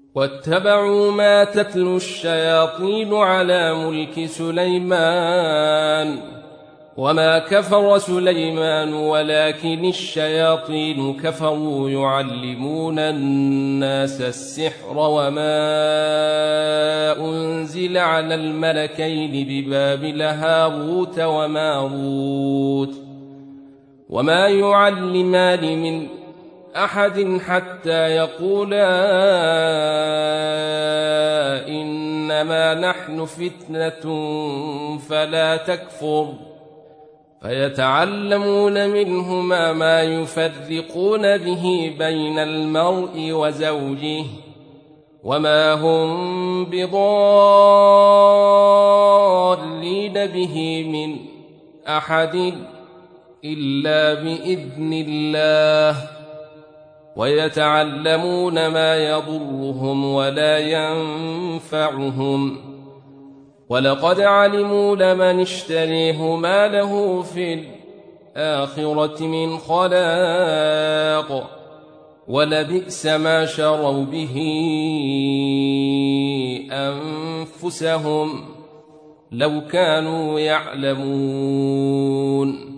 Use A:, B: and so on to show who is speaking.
A: واتبعوا ما تتلو الشياطين على ملك سليمان وما كفر سليمان ولكن الشياطين كفروا يعلمون الناس السحر وما أنزل على الملكين ببابل هاروت وماروت وما يعلمان من أحد حتى يقولا إنما نحن فتنة فلا تكفر فيتعلمون منهما ما يفرقون به بين المرء وزوجه وما هم بضارين به من أحد إلا بإذن الله ويتعلمون ما يضرهم ولا ينفعهم ولقد علموا لمن اشتريه ما له في الآخرة من خلاق ولبئس ما شروا به أنفسهم لو كانوا يعلمون